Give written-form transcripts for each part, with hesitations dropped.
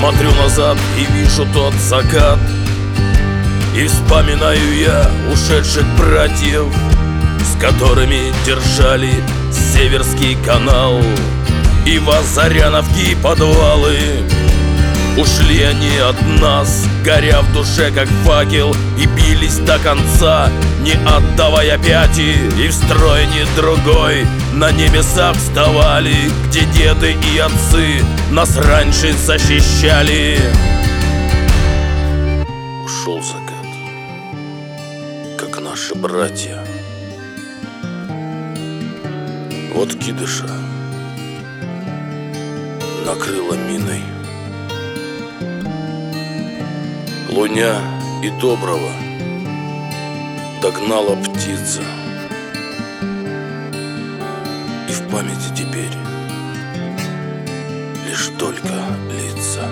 Смотрю назад и вижу тот закат, и вспоминаю я ушедших братьев, с которыми держали Северский канал и Вазаряновки подвалы. Ушли они от нас, горя в душе как факел, и бились до конца, не отдавая пяти. И в строй ни другой на небесах вставали, где деды и отцы нас раньше защищали. Ушел закат, как наши братья. Вот Кидыша накрыло миной. Луня и Доброго догнала птица, и в памяти теперь лишь только лица.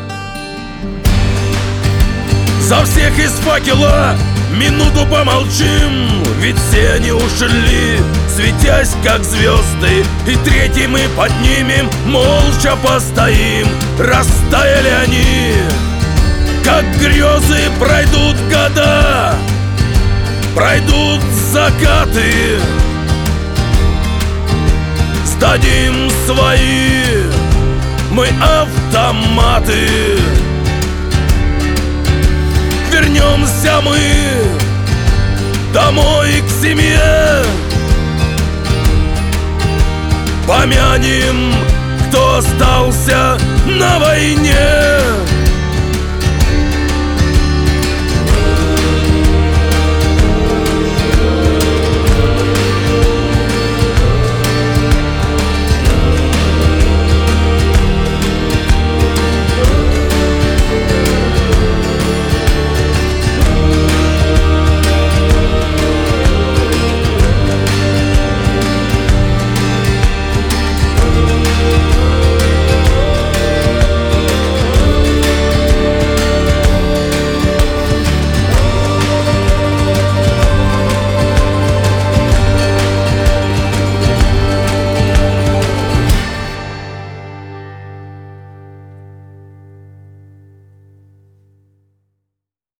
За всех из факела минуту помолчим, ведь все они ушли, светясь как звезды, и третий мы поднимем, молча постоим. Растаяли они, как грезы, пройдут года, пройдут закаты. Сдадим свои мы автоматы, вернемся мы домой к семье, помянем, кто остался на войне.